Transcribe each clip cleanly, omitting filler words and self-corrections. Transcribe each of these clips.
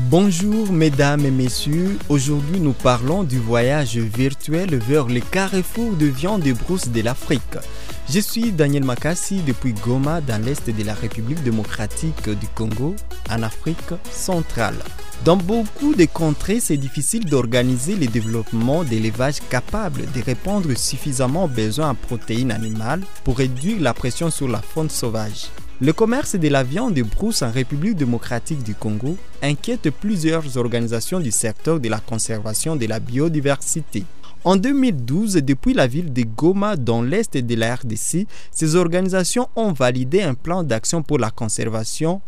Bonjour mesdames et messieurs, aujourd'hui nous parlons du voyage virtuel vers les carrefours de viande de brousse de l'Afrique. Je suis Daniel Makassi depuis Goma dans l'est de la République démocratique du Congo, en Afrique centrale. Dans beaucoup de contrées, c'est difficile d'organiser le développement d'élevage capable de répondre suffisamment aux besoins en protéines animales pour réduire la pression sur la faune sauvage. Le commerce de la viande de brousse en République démocratique du Congo inquiète plusieurs organisations du secteur de la conservation de la biodiversité. En 2012, depuis la ville de Goma dans l'est de la RDC, ces organisations ont validé un plan d'action pour la conservation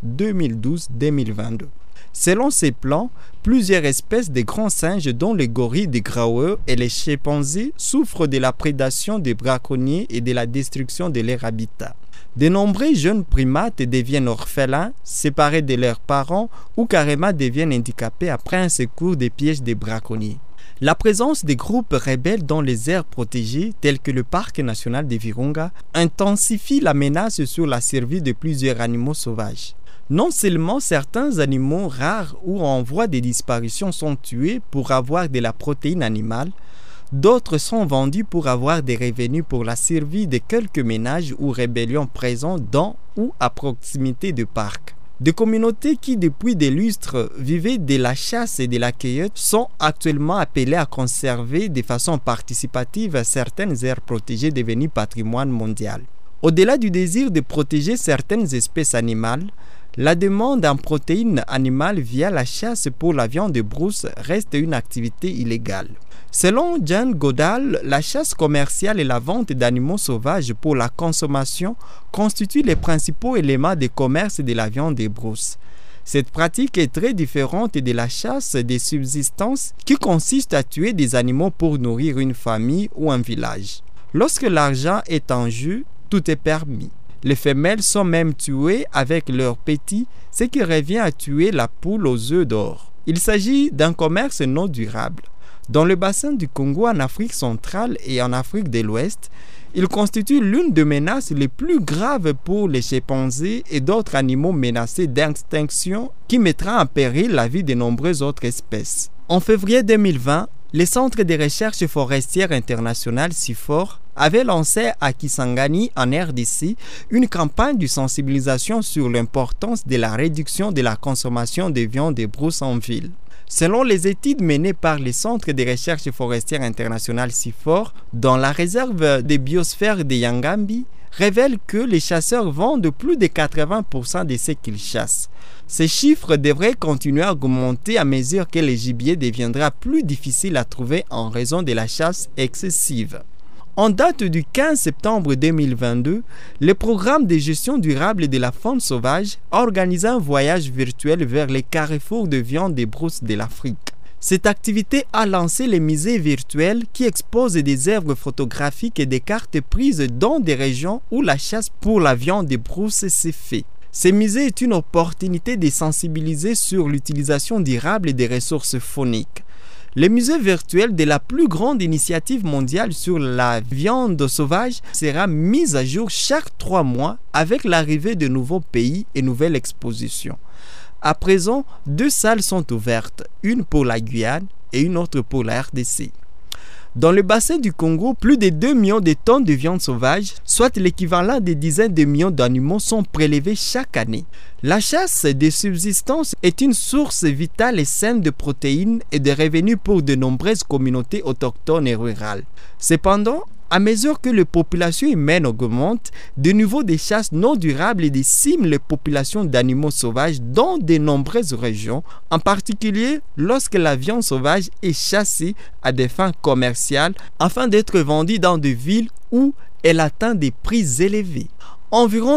2012-2022. Selon ces plans, plusieurs espèces de grands singes dont les gorilles de Graue et les chimpanzés souffrent de la prédation des braconniers et de la destruction de leur habitat. De nombreux jeunes primates deviennent orphelins, séparés de leurs parents ou carrément deviennent handicapés après un secours des pièges des braconniers. La présence des groupes rebelles dans les aires protégées, telles que le parc national de Virunga, intensifie la menace sur la survie de plusieurs animaux sauvages. Non seulement certains animaux rares ou en voie de disparition sont tués pour avoir de la protéine animale, d'autres sont vendus pour avoir des revenus pour la survie de quelques ménages ou rébellions présents dans ou à proximité de parcs. Des communautés qui, depuis des lustres, vivaient de la chasse et de la cueillette sont actuellement appelées à conserver de façon participative certaines aires protégées devenues patrimoine mondial. Au-delà du désir de protéger certaines espèces animales, la demande en protéines animales via la chasse pour la viande de brousse reste une activité illégale. Selon Jane Goodall, la chasse commerciale et la vente d'animaux sauvages pour la consommation constituent les principaux éléments de commerce de la viande de brousse. Cette pratique est très différente de la chasse de subsistance qui consiste à tuer des animaux pour nourrir une famille ou un village. Lorsque l'argent est en jeu, tout est permis. Les femelles sont même tuées avec leurs petits, ce qui revient à tuer la poule aux œufs d'or. Il s'agit d'un commerce non durable. Dans le bassin du Congo, en Afrique centrale et en Afrique de l'Ouest, il constitue l'une des menaces les plus graves pour les chimpanzés et d'autres animaux menacés d'extinction qui mettra en péril la vie de nombreuses autres espèces. En février 2020, le Centre de recherche forestière international CIFOR avait lancé à Kisangani, en RDC, une campagne de sensibilisation sur l'importance de la réduction de la consommation de viande de brousse en ville. Selon les études menées par le Centre de recherche forestière international CIFOR, dans la réserve de biosphère de Yangambi, révèle que les chasseurs vendent plus de 80% de ce qu'ils chassent. Ces chiffres devraient continuer à augmenter à mesure que le gibier deviendra plus difficile à trouver en raison de la chasse excessive. En date du 15 septembre 2022, le programme de gestion durable de la faune sauvage a organisé un voyage virtuel vers les carrefours de viande de brousse de l'Afrique. Cette activité a lancé les musées virtuels qui exposent des œuvres photographiques et des cartes prises dans des régions où la chasse pour la viande de brousse s'est faite. Ces musées est une opportunité de sensibiliser sur l'utilisation durable des ressources fauniques. Le musée virtuel de la plus grande initiative mondiale sur la viande sauvage sera mis à jour chaque 3 mois avec l'arrivée de nouveaux pays et nouvelles expositions. À présent, 2 salles sont ouvertes, une pour la Guyane et une autre pour la RDC. Dans le bassin du Congo, plus de 2 millions de tonnes de viande sauvage, soit l'équivalent de dizaines de millions d'animaux, sont prélevés chaque année. La chasse de subsistance est une source vitale et saine de protéines et de revenus pour de nombreuses communautés autochtones et rurales. Cependant, à mesure que les populations humaines augmentent, de nouveau des chasses non durables déciment les populations d'animaux sauvages dans de nombreuses régions, en particulier lorsque la viande sauvage est chassée à des fins commerciales afin d'être vendue dans des villes où elle atteint des prix élevés. Environ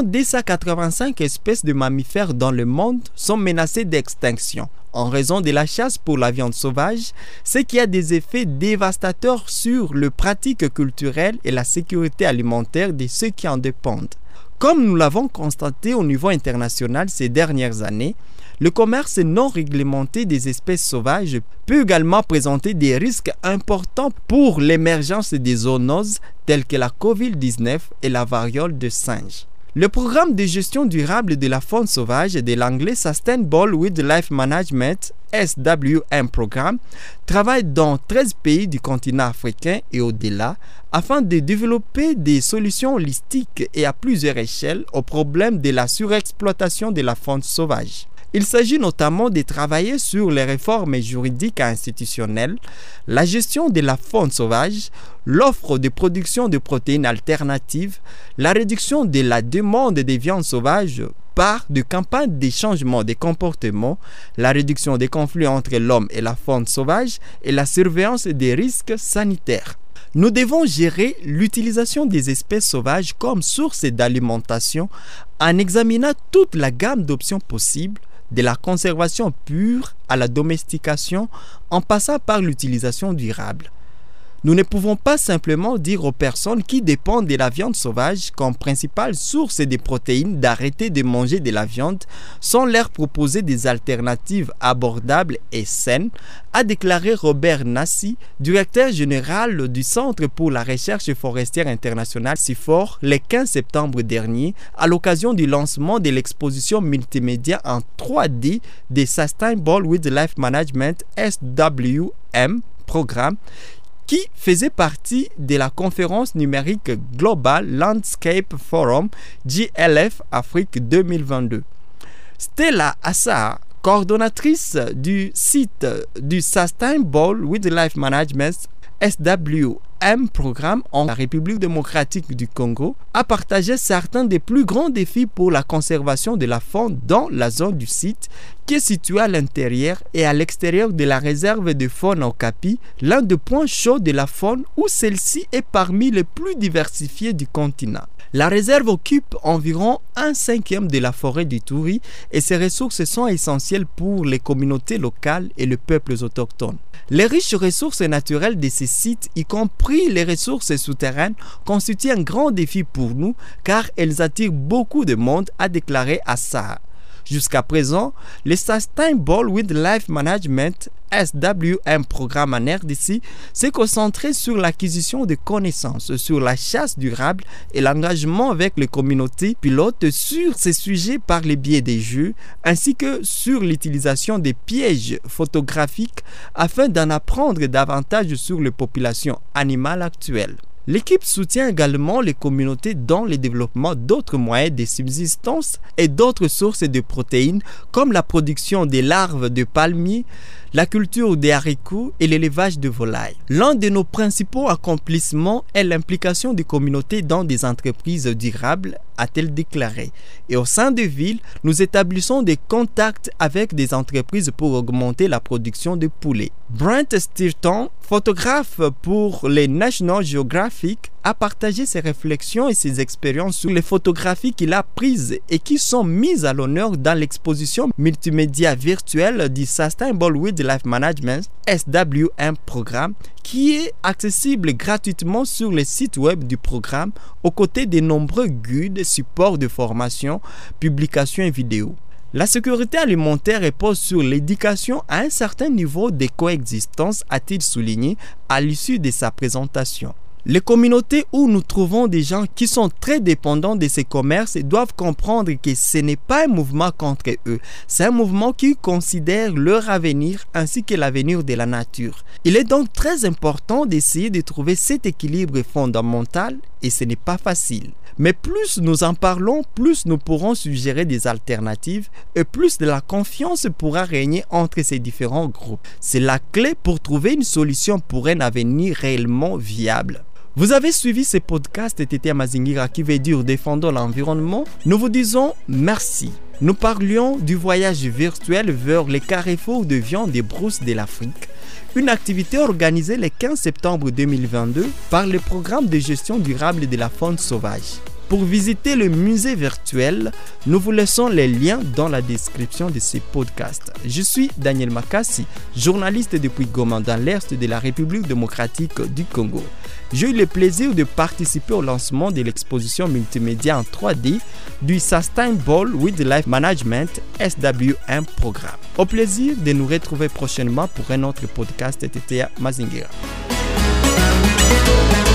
285 espèces de mammifères dans le monde sont menacées d'extinction en raison de la chasse pour la viande sauvage, ce qui a des effets dévastateurs sur les pratiques culturelles et la sécurité alimentaire de ceux qui en dépendent. Comme nous l'avons constaté au niveau international ces dernières années, le commerce non réglementé des espèces sauvages peut également présenter des risques importants pour l'émergence des zoonoses telles que la COVID-19 et la variole de singe. Le programme de gestion durable de la faune sauvage de l'anglais Sustainable Wildlife Management SWM Programme travaille dans 13 pays du continent africain et au-delà afin de développer des solutions holistiques et à plusieurs échelles au problème de la surexploitation de la faune sauvage. Il s'agit notamment de travailler sur les réformes juridiques et institutionnelles, la gestion de la faune sauvage, l'offre de production de protéines alternatives, la réduction de la demande des viandes sauvages par des campagnes de changement de comportement, la réduction des conflits entre l'homme et la faune sauvage et la surveillance des risques sanitaires. Nous devons gérer l'utilisation des espèces sauvages comme source d'alimentation en examinant toute la gamme d'options possibles, de la conservation pure à la domestication en passant par l'utilisation durable. Nous ne pouvons pas simplement dire aux personnes qui dépendent de la viande sauvage comme principale source de protéines d'arrêter de manger de la viande sans leur proposer des alternatives abordables et saines, a déclaré Robert Nassi, directeur général du Centre pour la recherche forestière internationale CIFOR, le 15 septembre dernier, à l'occasion du lancement de l'exposition multimédia en 3D des Sustainable Wildlife Management SWM Programme, qui faisait partie de la conférence numérique Global Landscape Forum GLF Afrique 2022. Stella Assar, coordonnatrice du site du Sustainable Wildlife Management SWM Programme en République démocratique du Congo, a partagé certains des plus grands défis pour la conservation de la faune dans la zone du site qui est située à l'intérieur et à l'extérieur de la réserve de faune Okapi, l'un des points chauds de la faune où celle-ci est parmi les plus diversifiées du continent. La réserve occupe environ 1/5 de la forêt d'Ituri et ses ressources sont essentielles pour les communautés locales et les peuples autochtones. Les riches ressources naturelles de ces sites, y compris les ressources souterraines, constituent un grand défi pour nous car elles attirent beaucoup de monde, a déclaré Assar. Jusqu'à présent, le Sustainable Wildlife Management SWM Programme en RDC s'est concentré sur l'acquisition de connaissances sur la chasse durable et l'engagement avec les communautés pilotes sur ces sujets par le biais des jeux, ainsi que sur l'utilisation des pièges photographiques afin d'en apprendre davantage sur les populations animales actuelles. L'équipe soutient également les communautés dans le développement d'autres moyens de subsistance et d'autres sources de protéines comme la production des larves de palmiers, la culture des haricots et l'élevage de volailles. L'un de nos principaux accomplissements est l'implication des communautés dans des entreprises durables, a-t-elle déclaré. Et au sein de villes, nous établissons des contacts avec des entreprises pour augmenter la production de poulets. Brent Stirton, photographe pour les National Geographic, a partagé ses réflexions et ses expériences sur les photographies qu'il a prises et qui sont mises à l'honneur dans l'exposition multimédia virtuelle du Sustainable Wildlife Management SWM Programme, qui est accessible gratuitement sur le site web du programme aux côtés de nombreux guides, supports de formation, publications et vidéos. La sécurité alimentaire repose sur l'éducation à un certain niveau de coexistence, a-t-il souligné à l'issue de sa présentation. Les communautés où nous trouvons des gens qui sont très dépendants de ces commerces doivent comprendre que ce n'est pas un mouvement contre eux, c'est un mouvement qui considère leur avenir ainsi que l'avenir de la nature. Il est donc très important d'essayer de trouver cet équilibre fondamental et ce n'est pas facile. Mais plus nous en parlons, plus nous pourrons suggérer des alternatives et plus de la confiance pourra régner entre ces différents groupes. C'est la clé pour trouver une solution pour un avenir réellement viable. Vous avez suivi ce podcast Tété Mazingira qui veut dire défendons l'environnement. Nous vous disons merci. Nous parlions du voyage virtuel vers les carrefours de viande des brousses de l'Afrique, une activité organisée le 15 septembre 2022 par le programme de gestion durable de la faune sauvage. Pour visiter le musée virtuel, nous vous laissons les liens dans la description de ce podcast. Je suis Daniel Makassi, journaliste depuis Goma dans l'est de la République démocratique du Congo. J'ai eu le plaisir de participer au lancement de l'exposition multimédia en 3D du Sustainable Wildlife Management SWM Programme. Au plaisir de nous retrouver prochainement pour un autre podcast Tété Mazingira.